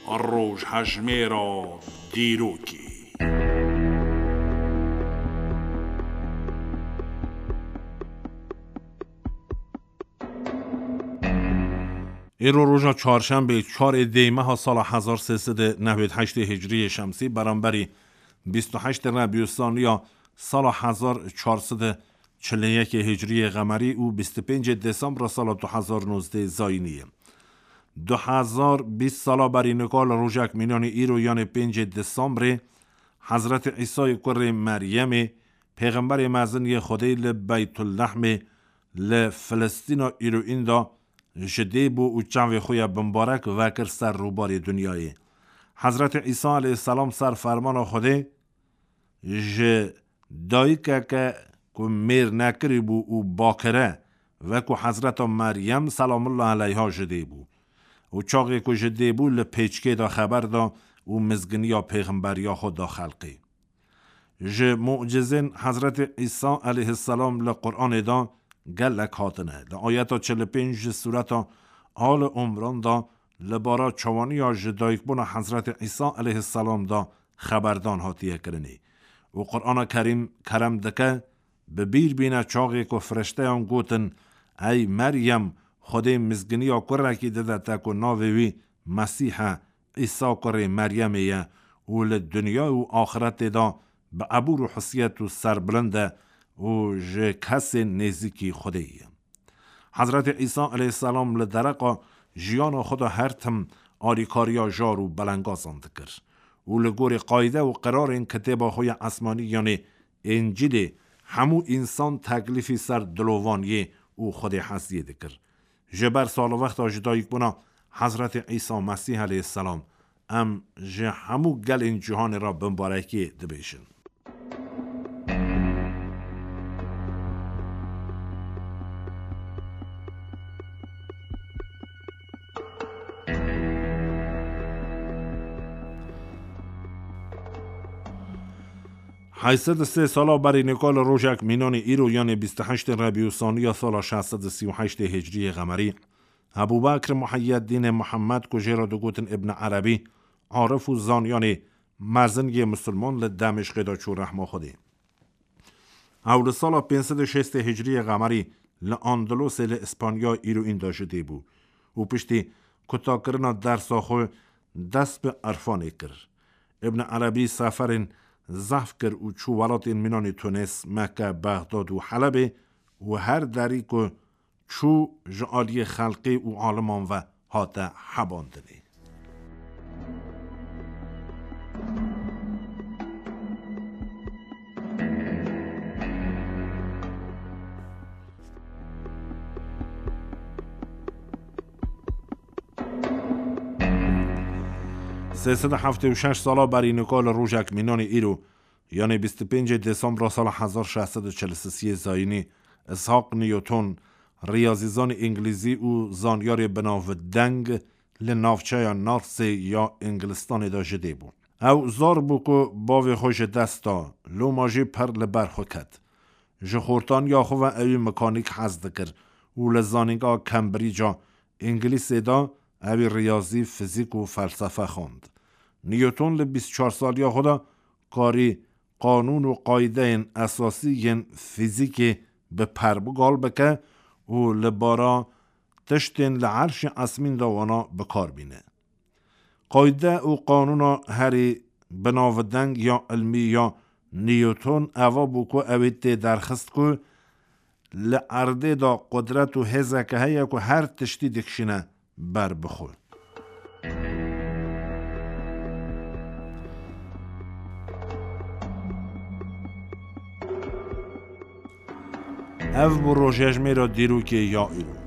روش هجمه را دیروکی. ایرو روژا چهارشنبه 4 دی ماه سال 1398 هجری شمسی برابر 28 ربیع الثانی سال 1441 هجری قمری و 25 دسامبر سال 2019 زاینی. 2020 سال بری نکال روژک مینانی ایرو یعنی 5 دسامبر حضرت عیسی کره مریم پیغمبر مزنی خدای لبیت اللحم لفلسطین ایرو این دا جده بو و چاوی خوی بمبارک وکر سر روبار دنیای. حضرت عیسی علیه السلام سر فرمان خوده دایی که میر نکری بو و باکره و که حضرت مریم سلام الله علیها جده بو و چاقی که جده بو لپیچکه دا خبر دا و مزگنی پیغمبری خود دا خلقی. معجزین حضرت عیسی علیه السلام لقرآن دا گلک هاتنه لآیتا 45 سورتا آل عمران دا لبارا چوانی یا جدایک بنا حضرت عیسی علیه السلام دا خبردان هاتیه کرنی و قرآن کرم دکه ببیر بینه چاقی که فرشته هم گوتن ای مریم خود مزگنی یا کره که داده تکو ناوی مسیح عیسی کره مریمیه و لدنیا و آخرت دا به عبور و حسیت و سربلنده و کس نزیکی خودیه. حضرت عیسی علیه السلام لدرقا جیان خدا هر تم آریکاریا جارو بلنگازاند کرد و لگور قایده و قرار این کتابه های اسمانی یعنی انجیل همو انسان تکلیفی سر دلوانیه و خود حسیه دکر. جبر سال وقت آجدایک بنا حضرت عیسی مسیح علیه السلام ام همو گل این جهان را بمبارکی دبیشن. حیثت 3 سالا بری نکال روژک مینان ایرو یعنی 28 ربیع الثانی سال 638 هجری قمری ابوبکر محی الدین محمد کجه را دوگوتن ابن عربی عارف و زانیان مرزنگی مسلمان لدمشق دا چور رحمه خوده. اول سال 560 هجری قمری لاندلوس لاسپانیا ایرو این دا شده بو و پشتی کتا کرنا در ساخو دست به عرفانه کر. ابن عربی سفرین زحف کر و چو منان تونس مکه بغداد و حلب و هر دری که چو جعالی خلقی و عالمان و هاته حباندنی. سیصد 76 سالا بری نکال روژک مینان ایرو یعنی 25 دسامبر سال 1643 زاینی اسحاق نیوتن ریاضیزان انگلیزی و زانیار بناو دنگ لنافچه نارس یا انگلستان دا جده بود. او زار بو که باوی خوش دستا لو ماجی پر لبرخو کد. جخورتان یا خو اوی مکانیک حزد کر و لزانیگا کمبریجا انگلیسی دا اوی ریاضی فیزیک و فلسفه خوند. نیوتن ل 24 سال یا خدا کاری قانون و قاعده اساسی فیزیک به پربگال بکه و لبارا تشتین لعرش اسمین داوانا بکار بینه. قاعده و قانون هری بناودنگ یا علمی یا نیوتن اوا بوکو اویت درخست که لعرده دا قدرت و هزکه هیا که هر تشتی دکشینه بر بخور. او بو روژهجمه را دیرو که یا ایرو